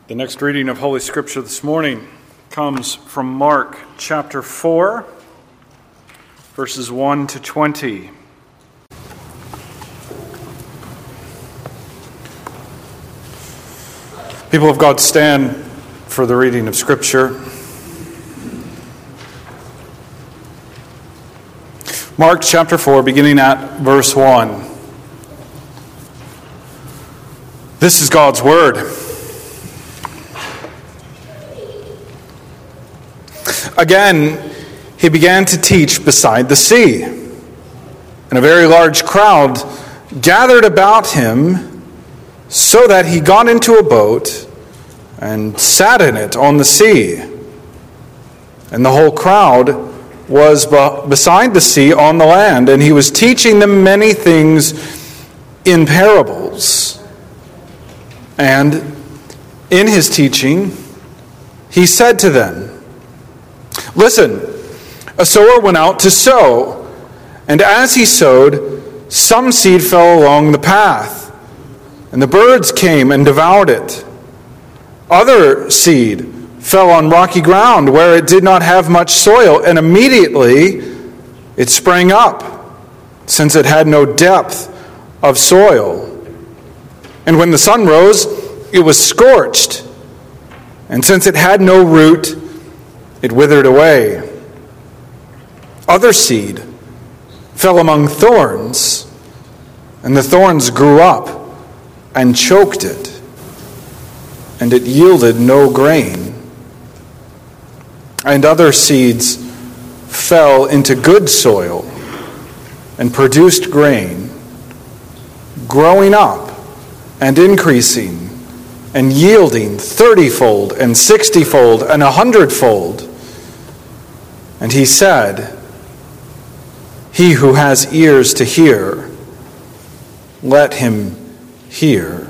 The next reading of Holy Scripture this morning comes from Mark chapter 4, verses 1 to 20. People of God, stand for the reading of Scripture. Mark chapter 4, beginning at verse 1. This is God's Word. Again, he began to teach beside the sea, and a very large crowd gathered about him, so that he got into a boat and sat in it on the sea. And the whole crowd was beside the sea on the land, and he was teaching them many things in parables. And in his teaching, he said to them, "Listen, a sower went out to sow, and as he sowed, some seed fell along the path, and the birds came and devoured it. Other seed fell on rocky ground where it did not have much soil, and immediately it sprang up, since it had no depth of soil. And when the sun rose, it was scorched, and since it had no root, it withered away. Other seed fell among thorns, and the thorns grew up and choked it, and it yielded no grain. And other seeds fell into good soil and produced grain, growing up and increasing and yielding 30-fold and 60-fold and 100-fold. And he said, 'He who has ears to hear, let him hear.'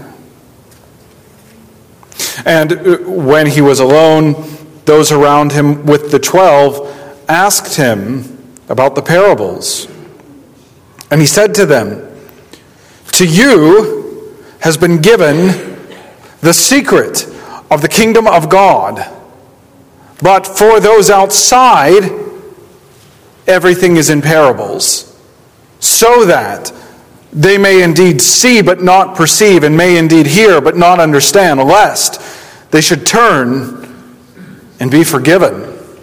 And when he was alone, those around him with the 12 asked him about the parables. And he said to them, 'To you has been given the secret of the kingdom of God. But for those outside, everything is in parables, so that they may indeed see but not perceive, and may indeed hear but not understand, lest they should turn and be forgiven.'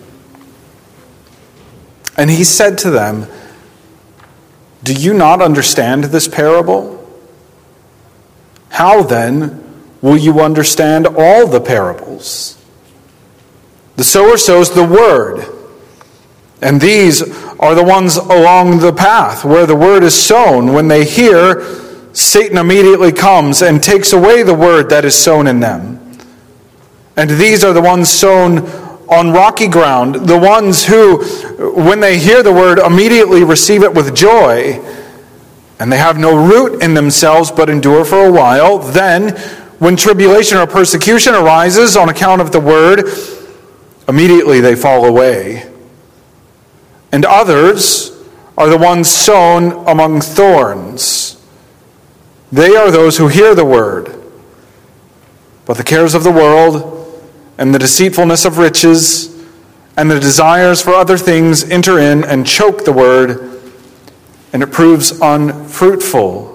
And he said to them, 'Do you not understand this parable? How then will you understand all the parables? The sower sows the word, and these are the ones along the path where the word is sown. When they hear, Satan immediately comes and takes away the word that is sown in them. And these are the ones sown on rocky ground, the ones who, when they hear the word, immediately receive it with joy, and they have no root in themselves, but endure for a while. Then, when tribulation or persecution arises on account of the word, immediately they fall away. And others are the ones sown among thorns. They are those who hear the word, but the cares of the world and the deceitfulness of riches and the desires for other things enter in and choke the word, and it proves unfruitful.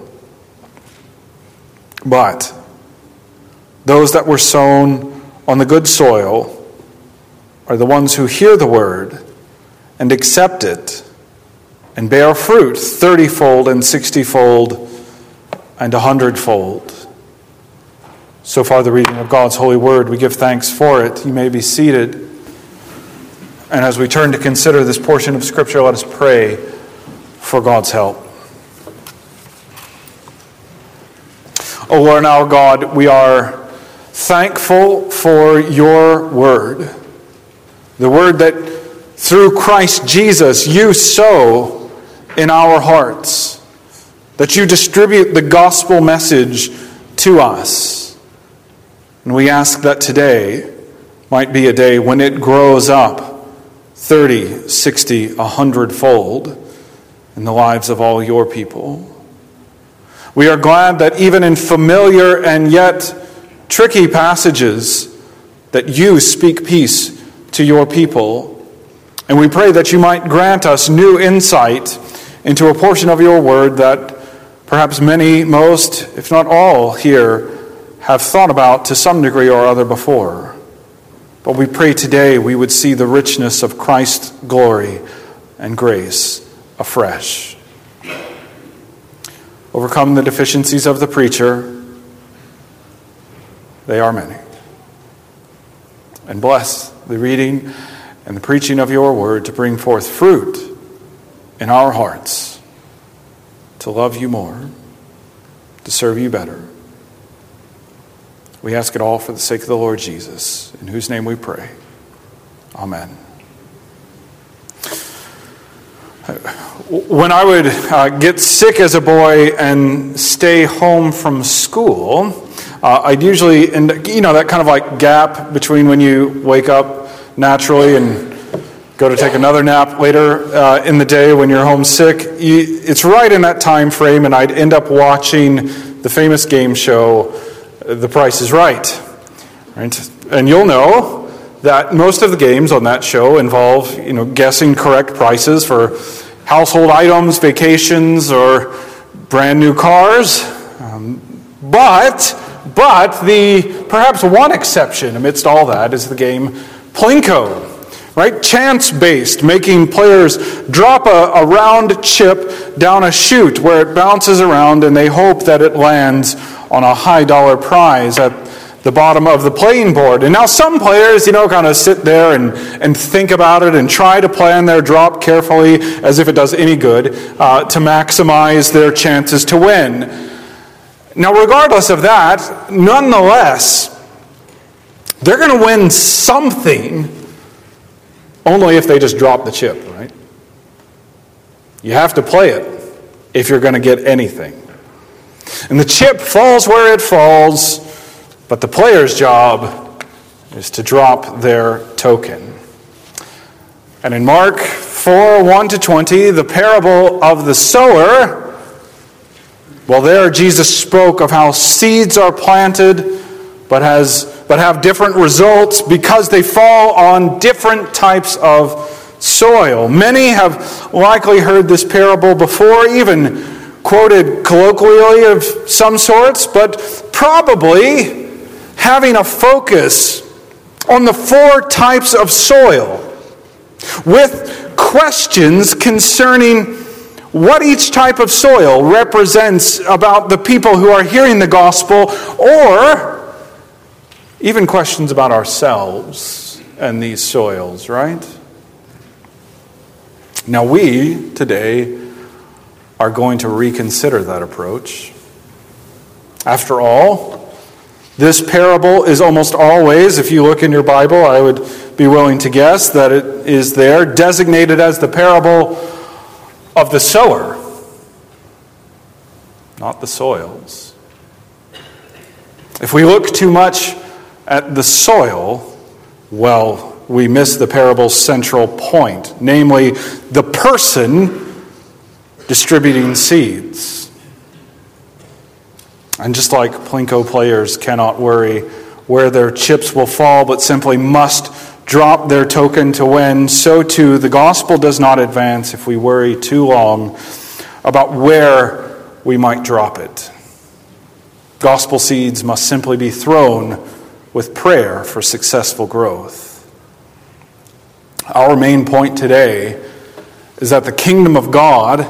But those that were sown on the good soil are the ones who hear the word and accept it and bear fruit 30-fold and 60-fold and 100-fold. So far, the reading of God's holy word. We give thanks for it. You may be seated. And as we turn to consider this portion of Scripture, let us pray for God's help. O Lord our God, we are thankful for your word, the word that through Christ Jesus you sow in our hearts, that you distribute the gospel message to us. And we ask that today might be a day when it grows up 30, 60, 100-fold in the lives of all your people. We are glad that even in familiar and yet tricky passages, that you speak peace to your people. And we pray that you might grant us new insight into a portion of your word that perhaps many, most, if not all here have thought about to some degree or other before. But we pray today we would see the richness of Christ's glory and grace afresh. Overcome the deficiencies of the preacher. They are many. And bless the reading and the preaching of your word to bring forth fruit in our hearts, to love you more, to serve you better. We ask it all for the sake of the Lord Jesus, in whose name we pray. Amen. When I would get sick as a boy and stay home from school, I'd usually, that kind of like gap between when you wake up naturally and go to take another nap later in the day when you're homesick, it's right in that time frame, and I'd end up watching the famous game show, The Price is Right? And you'll know that most of the games on that show involve, guessing correct prices for household items, vacations, or brand new cars. But the perhaps one exception amidst all that is the game Plinko. Right? Chance-based, making players drop a round chip down a chute where it bounces around and they hope that it lands on a high-dollar prize at the bottom of the playing board. And now some players, kind of sit there and think about it and try to plan their drop carefully as if it does any good to maximize their chances to win. Now, regardless of that, nonetheless, they're going to win something only if they just drop the chip, right? You have to play it if you're going to get anything. And the chip falls where it falls, but the player's job is to drop their token. And in Mark 4, 1-20, the parable of the sower, there Jesus spoke of how seeds are planted, but have different results because they fall on different types of soil. Many have likely heard this parable before, even quoted colloquially of some sorts, but probably having a focus on the 4 types of soil with questions concerning what each type of soil represents about the people who are hearing the gospel, or even questions about ourselves and these soils, right? Now we, today, are going to reconsider that approach. After all, this parable is almost always, if you look in your Bible, I would be willing to guess that it is there, designated as the parable of the sower, not the soils. If we look too much at the soil, we miss the parable's central point, namely the person distributing seeds. And just like Plinko players cannot worry where their chips will fall, but simply must drop their token to win, so too the gospel does not advance if we worry too long about where we might drop it. Gospel seeds must simply be thrown with prayer for successful growth. Our main point today is that the kingdom of God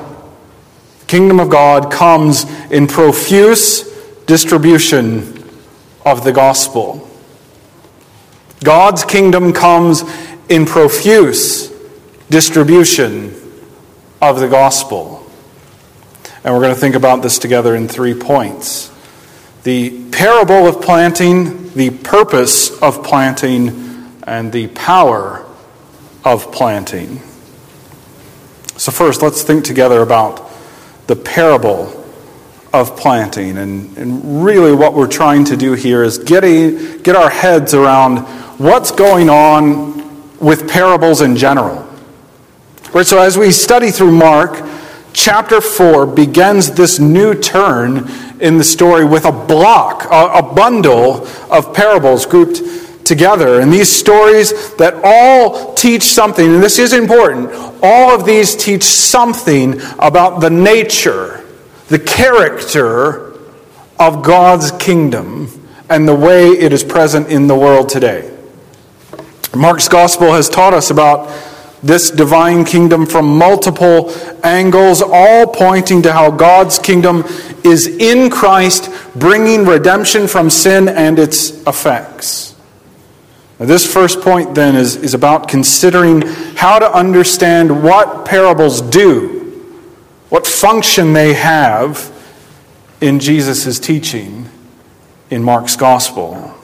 comes in profuse distribution of the gospel. God's kingdom comes in profuse distribution of the gospel. And we're going to think about this together in 3 points. The parable of planting, the purpose of planting, and the power of planting. So first, let's think together about the parable of planting. And really what we're trying to do here is get our heads around what's going on with parables in general. Right, so as we study through Mark, chapter 4 begins this new turn in the story with a bundle of parables grouped together. And these stories that all teach something, and this is important, all of these teach something about the nature, the character of God's kingdom and the way it is present in the world today. Mark's gospel has taught us about this divine kingdom from multiple angles, all pointing to how God's kingdom is in Christ, bringing redemption from sin and its effects. Now, this first point then is about considering how to understand what parables do, what function they have in Jesus' teaching in Mark's gospel.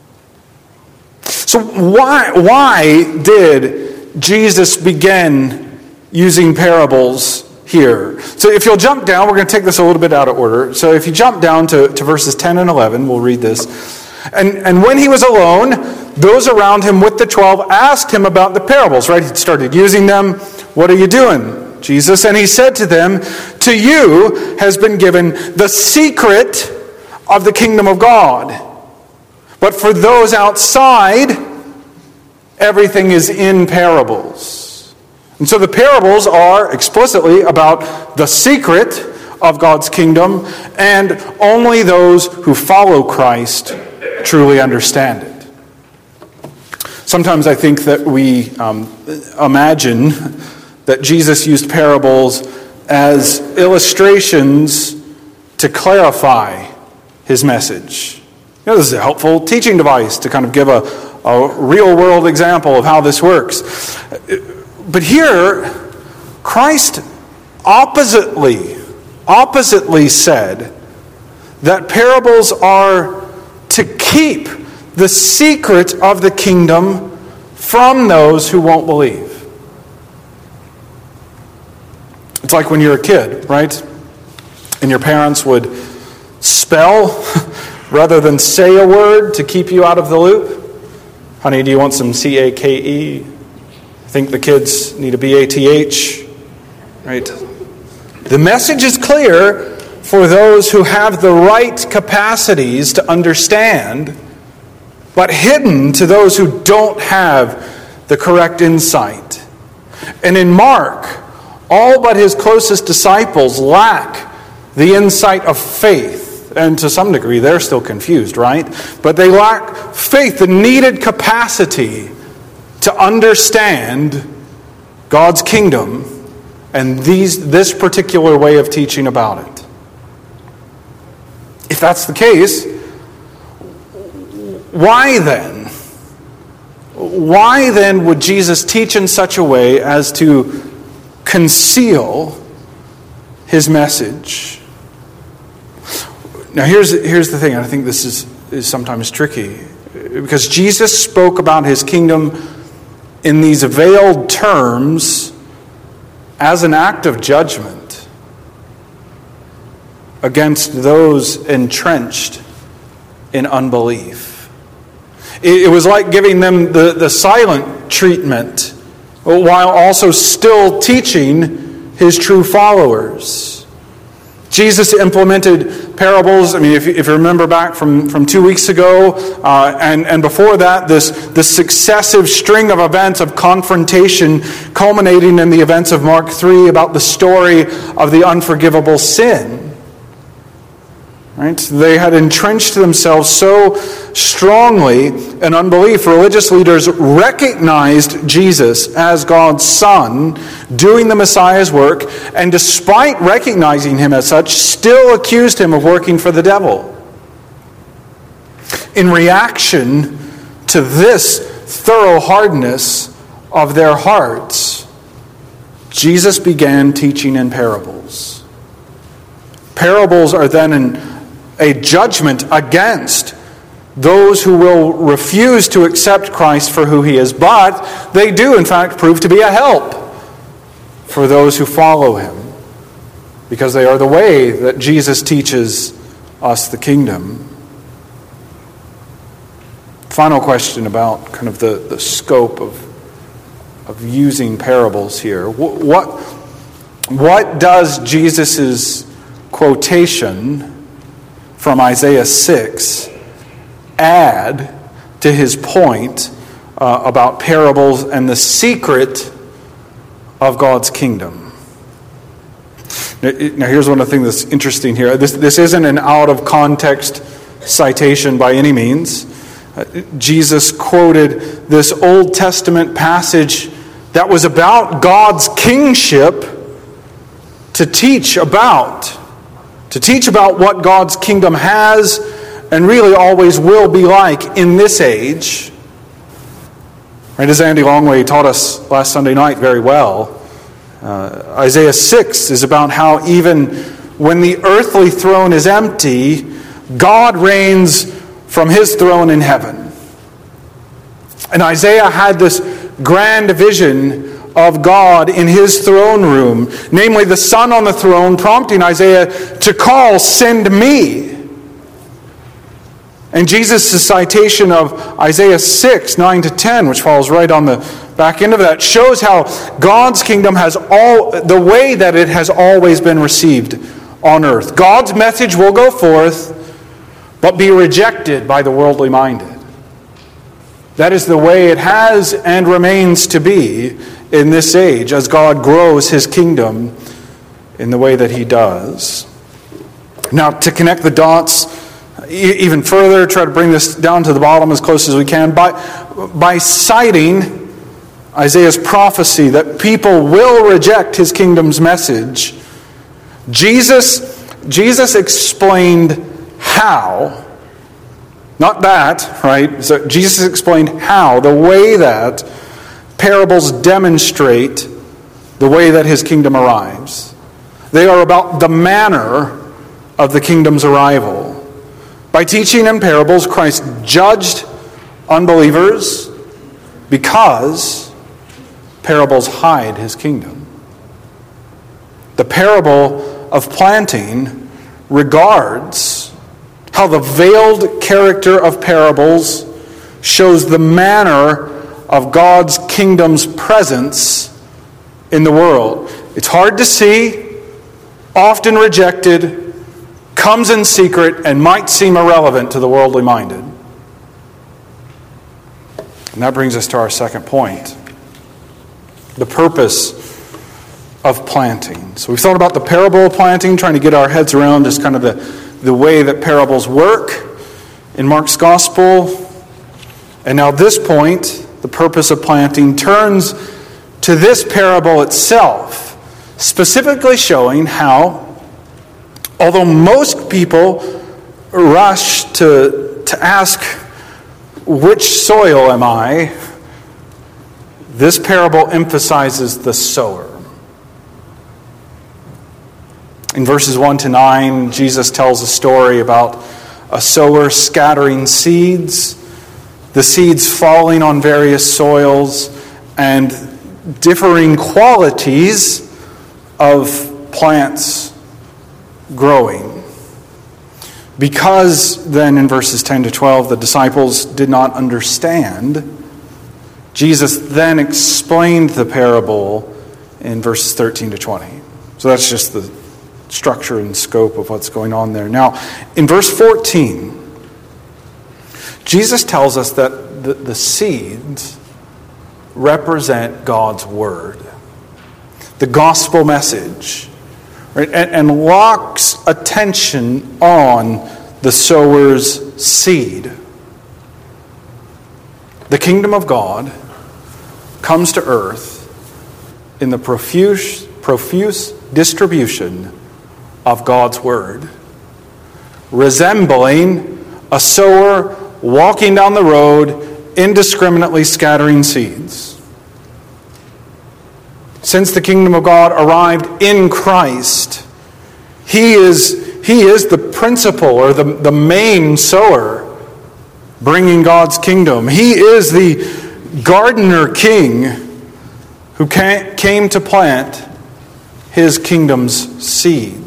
So why did Jesus begin using parables here? So if you'll jump down, we're going to take this a little bit out of order. So if you jump down to verses 10 and 11, we'll read this. And when he was alone, those around him with the 12 asked him about the parables, right? He started using them. What are you doing, Jesus? And he said to them, to you has been given the secret of the kingdom of God. But for those outside, everything is in parables. And so the parables are explicitly about the secret of God's kingdom, and only those who follow Christ truly understand it. Sometimes I think that we imagine that Jesus used parables as illustrations to clarify his message. You know, this is a helpful teaching device to kind of give a real-world example of how this works. But here, Christ oppositely said that parables are to keep the secret of the kingdom from those who won't believe. It's like when you're a kid, right? And your parents would spell rather than say a word to keep you out of the loop. Honey, do you want some C-A-K-E? I think the kids need a B-A-T-H, right? The message is clear for those who have the right capacities to understand, but hidden to those who don't have the correct insight. And in Mark, all but his closest disciples lack the insight of faith. And to some degree, they're still confused, right? But they lack faith, the needed capacity to understand God's kingdom and this particular way of teaching about it. If that's the case, why then? Why then would Jesus teach in such a way as to conceal his message? Now here's the thing, I think this is sometimes tricky, because Jesus spoke about his kingdom in these veiled terms as an act of judgment against those entrenched in unbelief. It was like giving them the silent treatment while also still teaching his true followers. Jesus implemented parables. I mean, if you remember back from 2 weeks ago, and before that, this successive string of events of confrontation culminating in the events of Mark 3 about the story of the unforgivable sin. Right? They had entrenched themselves so strongly in unbelief. Religious leaders recognized Jesus as God's Son, doing the Messiah's work, and despite recognizing him as such, still accused him of working for the devil. In reaction to this thorough hardness of their hearts, Jesus began teaching in parables. Parables are then a judgment against those who will refuse to accept Christ for who he is, but they do in fact prove to be a help for those who follow him, because they are the way that Jesus teaches us the kingdom. Final question about kind of the scope of using parables here. What does Jesus' quotation from Isaiah 6 add to his point about parables and the secret of God's kingdom. Now here's one of the things that's interesting here. This isn't an out-of-context citation by any means. Jesus quoted this Old Testament passage that was about God's kingship to teach about what God's kingdom has and really always will be like in this age. Right, as Andy Longway taught us last Sunday night very well, Isaiah 6 is about how even when the earthly throne is empty, God reigns from his throne in heaven. And Isaiah had this grand vision of God in his throne room, namely the Son on the throne, prompting Isaiah to call, "Send me." And Jesus' citation of Isaiah 6, 9-10, which follows right on the back end of that, shows how God's kingdom has the way that it has always been received on earth. God's message will go forth, but be rejected by the worldly minded. That is the way it has and remains to be in this age as God grows his kingdom in the way that he does. Now, to connect the dots even further, try to bring this down to the bottom as close as we can, by citing Isaiah's prophecy that people will reject his kingdom's message, Jesus explained how. Not that, right? So Jesus explained how, the way that parables demonstrate the way that his kingdom arrives. They are about the manner of the kingdom's arrival. By teaching in parables, Christ judged unbelievers because parables hide his kingdom. The parable of planting regards how the veiled character of parables shows the manner of God's kingdom's presence in the world. It's hard to see, often rejected, comes in secret, and might seem irrelevant to the worldly minded. And that brings us to our second point. The purpose of planting. So we've thought about the parable of planting, trying to get our heads around just kind of the way that parables work in Mark's gospel. And now this point, the purpose of planting, turns to this parable itself, specifically showing how, although most people rush to ask, which soil am I? This parable emphasizes the sower. In verses 1-9, Jesus tells a story about a sower scattering seeds, the seeds falling on various soils, and differing qualities of plants growing. Because then in verses 10-12, the disciples did not understand, Jesus then explained the parable in verses 13-20. So that's just the structure and scope of what's going on there. Now, in verse 14, Jesus tells us that the seeds represent God's word, the gospel message, right? And locks attention on the sower's seed. The kingdom of God comes to earth in the profuse distribution of God's word, resembling a sower walking down the road, indiscriminately scattering seeds. Since the kingdom of God arrived in Christ, He is the principal or the main sower bringing God's kingdom. He is the gardener king who came to plant His kingdom's seeds.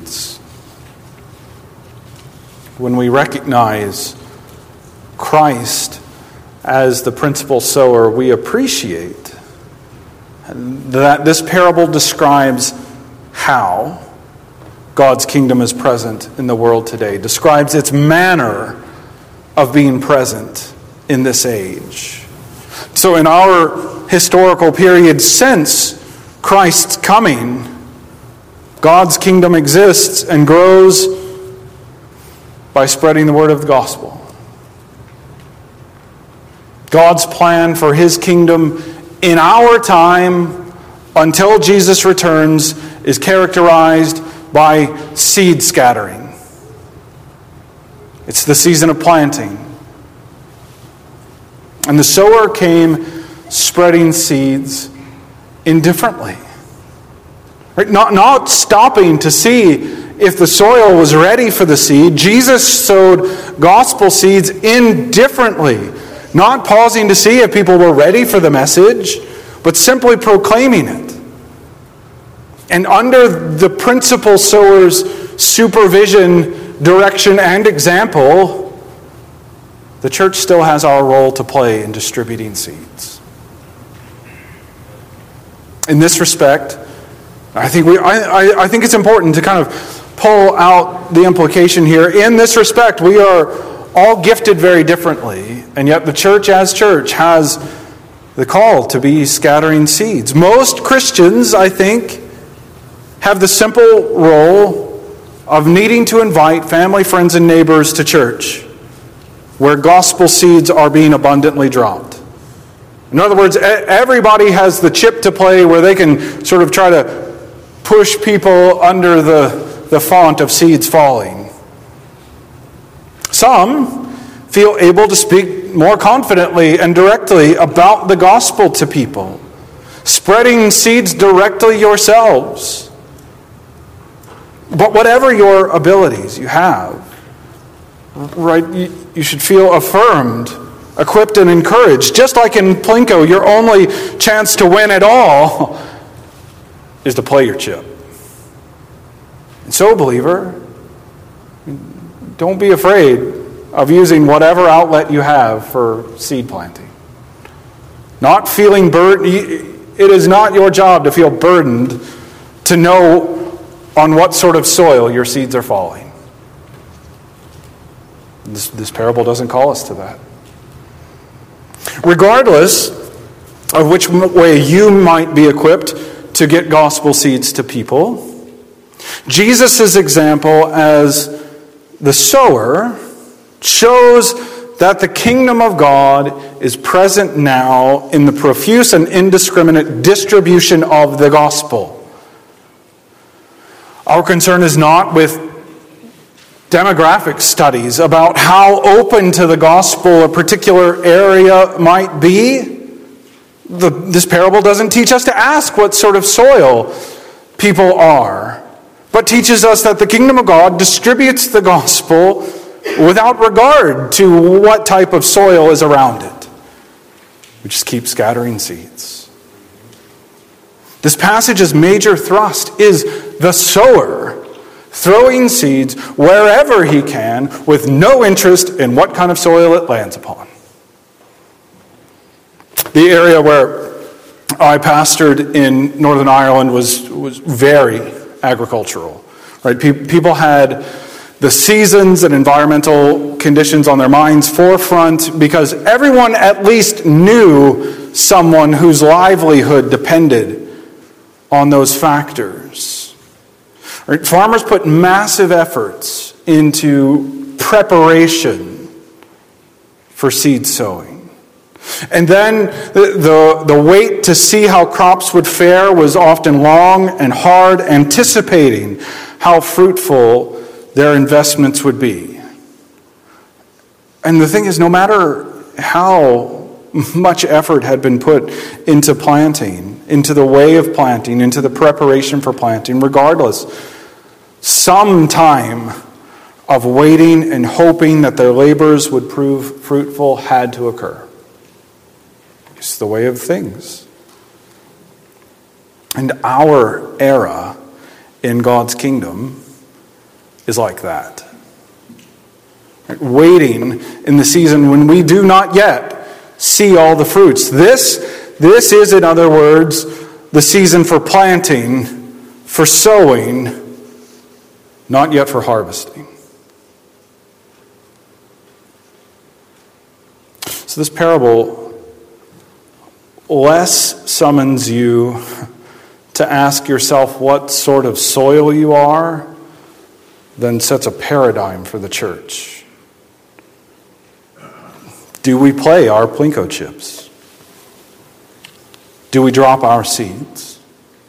When we recognize Christ as the principal sower, we appreciate that this parable describes how God's kingdom is present in the world today, describes its manner of being present in this age. So in our historical period since Christ's coming, God's kingdom exists and grows by spreading the word of the gospel. God's plan for his kingdom in our time until Jesus returns is characterized by seed scattering. It's the season of planting. And the sower came spreading seeds indifferently. Right? Not stopping to see if the soil was ready for the seed. Jesus sowed gospel seeds indifferently, not pausing to see if people were ready for the message, but simply proclaiming it. And under the principal sower's supervision, direction, and example, the church still has our role to play in distributing seeds. In this respect, I think it's important to kind of pull out the implication here. In this respect, we are all gifted very differently, and yet the church as church has the call to be scattering seeds. Most Christians, I think, have the simple role of needing to invite family, friends, and neighbors to church where gospel seeds are being abundantly dropped. In other words, everybody has the chip to play where they can sort of try to push people under the font of seeds falling. Some feel able to speak more confidently and directly about the gospel to people, spreading seeds directly yourselves. But whatever your abilities you have, right, you should feel affirmed, equipped, and encouraged. Just like in Plinko, your only chance to win at all is to play your chip. And so, believer, don't be afraid of using whatever outlet you have for seed planting. Not feeling burdened. It is not your job to feel burdened to know on what sort of soil your seeds are falling. This parable doesn't call us to that. Regardless of which way you might be equipped to get gospel seeds to people, Jesus' example as the sower shows that the kingdom of God is present now in the profuse and indiscriminate distribution of the gospel. Our concern is not with demographic studies about how open to the gospel a particular area might be. This parable doesn't teach us to ask what sort of soil people are, but teaches us that the kingdom of God distributes the gospel without regard to what type of soil is around it. We just keep scattering seeds. This passage's major thrust is the sower throwing seeds wherever he can with no interest in what kind of soil it lands upon. The area where I pastored in Northern Ireland was very agricultural. Right? People had the seasons and environmental conditions on their minds forefront because everyone at least knew someone whose livelihood depended on those factors. Right? Farmers put massive efforts into preparation for seed sowing. And then the wait to see how crops would fare was often long and hard, anticipating how fruitful their investments would be. And the thing is, no matter how much effort had been put into planting, into the way of planting, into the preparation for planting, regardless, some time of waiting and hoping that their labors would prove fruitful had to occur. It's the way of things. And our era in God's kingdom is like that. Waiting in the season when we do not yet see all the fruits. This is, in other words, the season for planting, for sowing, not yet for harvesting. So So this parable less summons you to ask yourself what sort of soil you are than sets a paradigm for the church. Do we play our Plinko chips? Do we drop our seeds?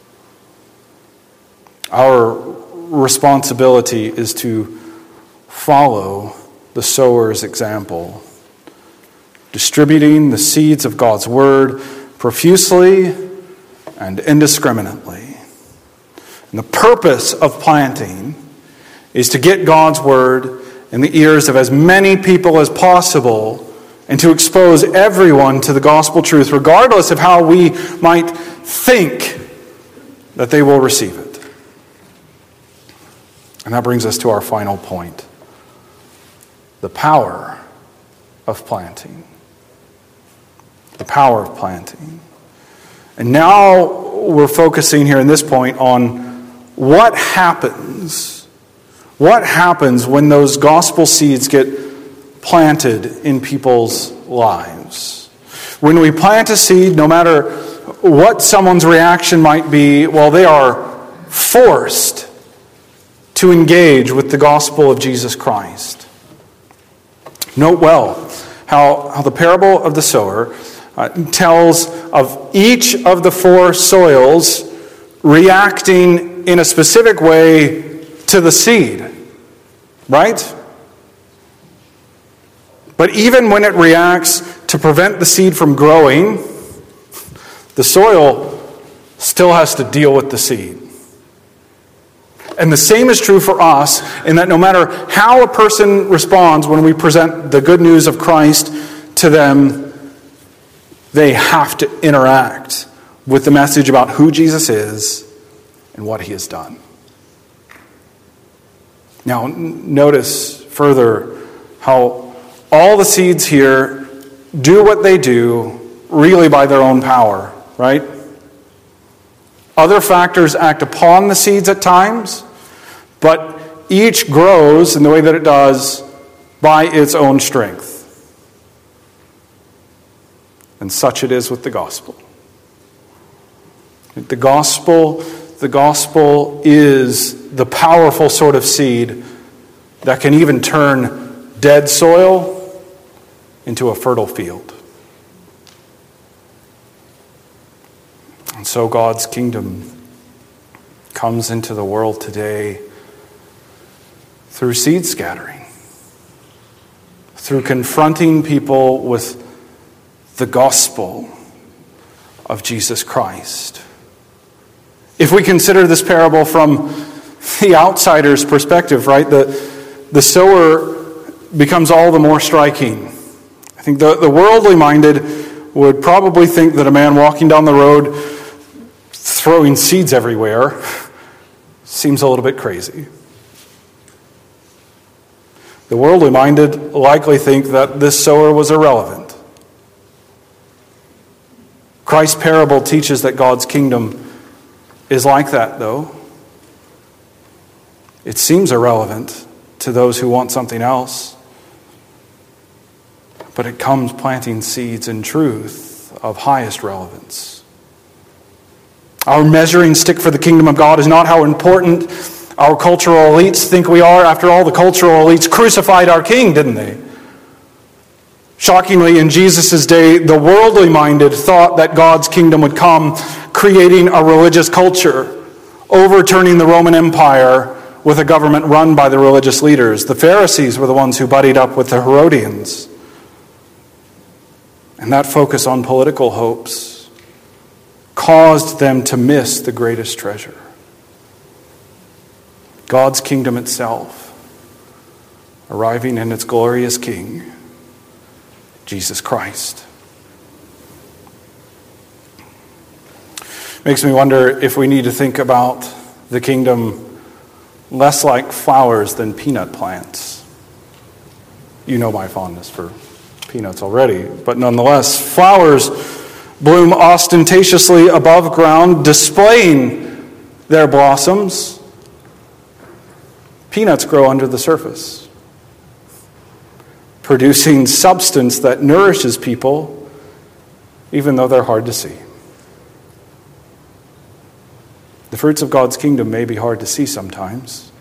Our responsibility is to follow the sower's example, distributing the seeds of God's word profusely and indiscriminately. And the purpose of planting is to get God's word in the ears of as many people as possible and to expose everyone to the gospel truth, regardless of how we might think that they will receive it. And that brings us to our final point: the power of planting. The power of planting. And now we're focusing here in this point on what happens. What happens when those gospel seeds get planted in people's lives? When we plant a seed, no matter what someone's reaction might be, well, they are forced to engage with the gospel of Jesus Christ. Note well how the parable of the sower tells of each of the four soils reacting in a specific way to the seed, right? But even when it reacts to prevent the seed from growing, the soil still has to deal with the seed. And the same is true for us, in that no matter how a person responds when we present the good news of Christ to them, they have to interact with the message about who Jesus is and what he has done. Now, notice further how all the seeds here do what they do really by their own power, right? Other factors act upon the seeds at times, but each grows in the way that it does by its own strength. And such it is with the gospel. The gospel is the powerful sort of seed that can even turn dead soil into a fertile field. And so God's kingdom comes into the world today through seed scattering, through confronting people with the gospel of Jesus Christ. If we consider this parable from the outsider's perspective, right, the sower becomes all the more striking. I think the worldly minded would probably think that a man walking down the road throwing seeds everywhere seems a little bit crazy. The worldly minded likely think that this sower was irrelevant. Christ's parable teaches that God's kingdom is like that, though. It seems irrelevant to those who want something else, but it comes planting seeds in truth of highest relevance. Our measuring stick for the kingdom of God is not how important our cultural elites think we are. After all, the cultural elites crucified our king, didn't they? Shockingly, in Jesus' day, the worldly minded thought that God's kingdom would come creating a religious culture, overturning the Roman Empire with a government run by the religious leaders. The Pharisees were the ones who buddied up with the Herodians. And that focus on political hopes caused them to miss the greatest treasure: God's kingdom itself, arriving in its glorious King, Jesus Christ. Makes me wonder if we need to think about the kingdom less like flowers than peanut plants. You know my fondness for peanuts already, but nonetheless, flowers bloom ostentatiously above ground, displaying their blossoms. Peanuts grow under the surface, producing substance that nourishes people, even though they're hard to see. The fruits of God's kingdom may be hard to see sometimes.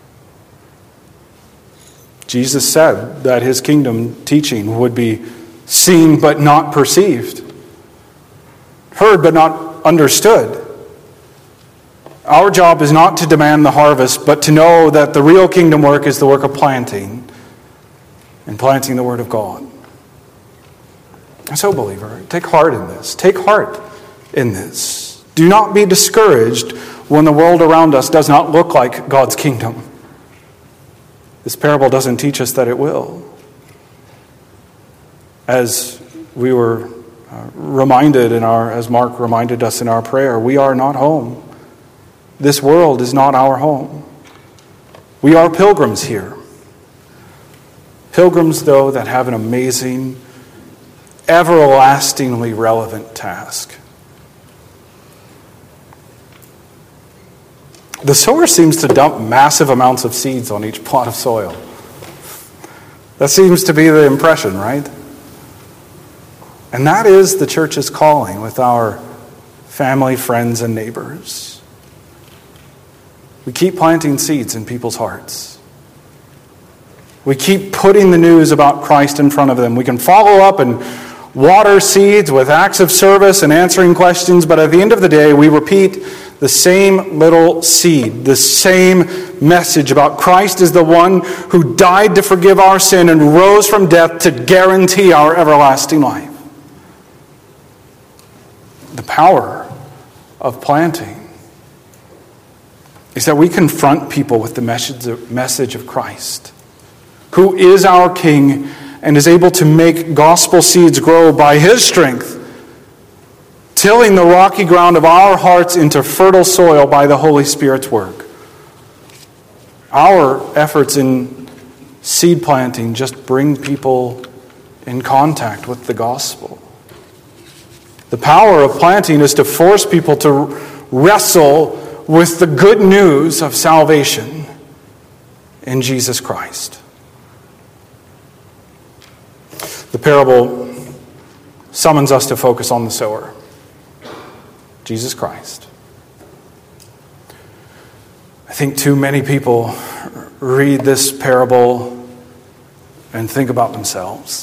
Jesus said that his kingdom teaching would be seen but not perceived, heard but not understood. Our job is not to demand the harvest, but to know that the real kingdom work is the work of planting, and planting the Word of God. And so, believer, take heart in this. Take heart in this. Do not be discouraged when the world around us does not look like God's kingdom. This parable doesn't teach us that it will. As we were reminded as Mark reminded us in our prayer, we are not home. This world is not our home. We are pilgrims here. Pilgrims, though, that have an amazing, everlastingly relevant task. The sower seems to dump massive amounts of seeds on each plot of soil. That seems to be the impression, right? And that is the church's calling with our family, friends, and neighbors. We keep planting seeds in people's hearts. We keep putting the news about Christ in front of them. We can follow up and water seeds with acts of service and answering questions, but at the end of the day, we repeat the same little seed, the same message about Christ is the one who died to forgive our sin and rose from death to guarantee our everlasting life. The power of planting is that we confront people with the message of Christ, who is our King and is able to make gospel seeds grow by his strength, tilling the rocky ground of our hearts into fertile soil by the Holy Spirit's work. Our efforts in seed planting just bring people in contact with the gospel. The power of planting is to force people to wrestle with the good news of salvation in Jesus Christ. The parable summons us to focus on the sower, Jesus Christ. I think too many people read this parable and think about themselves.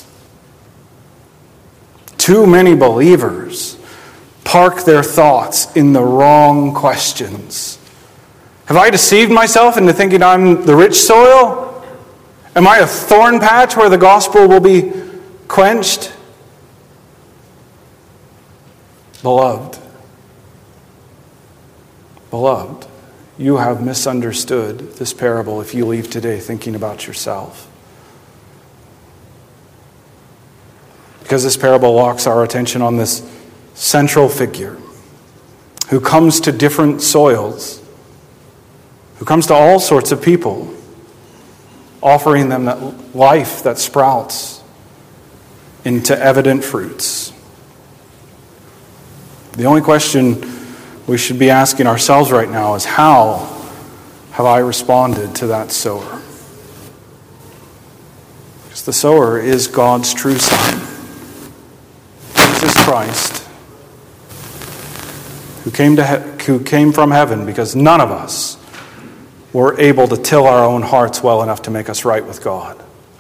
Too many believers park their thoughts in the wrong questions. Have I deceived myself into thinking I'm the rich soil? Am I a thorn patch where the gospel will be quenched? Beloved, you have misunderstood this parable if you leave today thinking about yourself. Because this parable locks our attention on this central figure who comes to different soils, who comes to all sorts of people, offering them that life that sprouts into evident fruits. The only question we should be asking ourselves right now is, how have I responded to that sower? Because the sower is God's true Son, Jesus Christ, who came from heaven because none of us were able to till our own hearts well enough to make us right with God.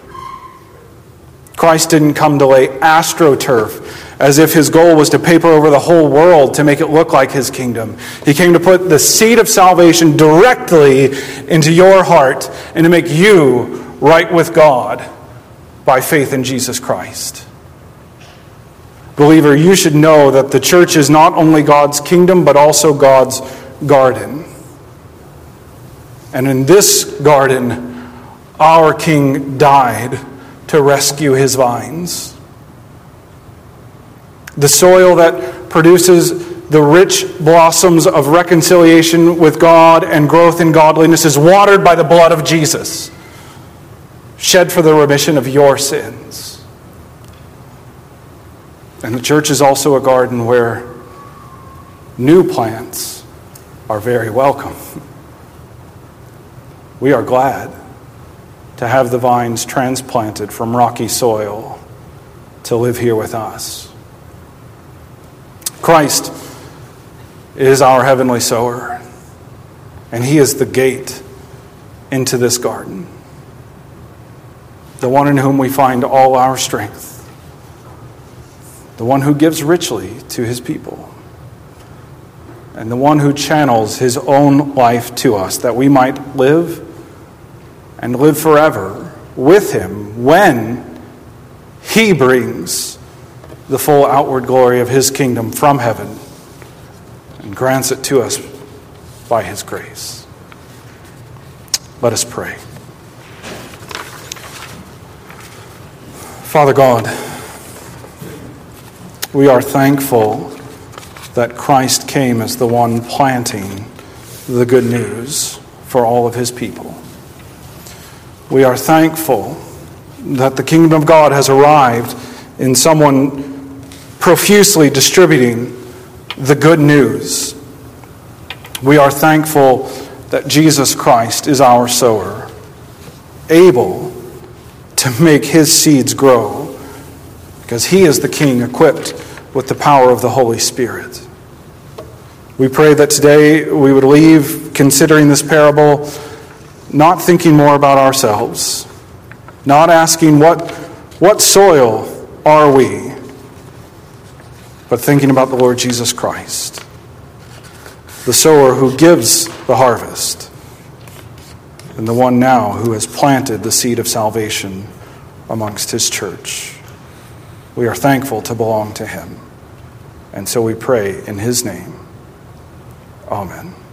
Christ didn't come to lay astroturf as if his goal was to paper over the whole world to make it look like his kingdom. He came to put the seed of salvation directly into your heart and to make you right with God by faith in Jesus Christ. Believer, you should know that the church is not only God's kingdom, but also God's garden. And in this garden, our King died to rescue his vines. The soil that produces the rich blossoms of reconciliation with God and growth in godliness is watered by the blood of Jesus, shed for the remission of your sins. And the church is also a garden where new plants are very welcome. We are glad to have the vines transplanted from rocky soil to live here with us. Christ is our heavenly sower, and he is the gate into this garden, the one in whom we find all our strength, the one who gives richly to his people, and the one who channels his own life to us that we might live and live forever with him when he brings the full outward glory of his kingdom from heaven and grants it to us by his grace. Let us pray. Father God, we are thankful that Christ came as the one planting the good news for all of his people. We are thankful that the kingdom of God has arrived in someone profusely distributing the good news. We are thankful that Jesus Christ is our sower, able to make his seeds grow, because he is the King equipped with the power of the Holy Spirit. We pray that today we would leave considering this parable, not thinking more about ourselves, not asking what soil are we, but thinking about the Lord Jesus Christ, the sower who gives the harvest, and the one now who has planted the seed of salvation amongst his church. We are thankful to belong to him, and so we pray in his name. Amen.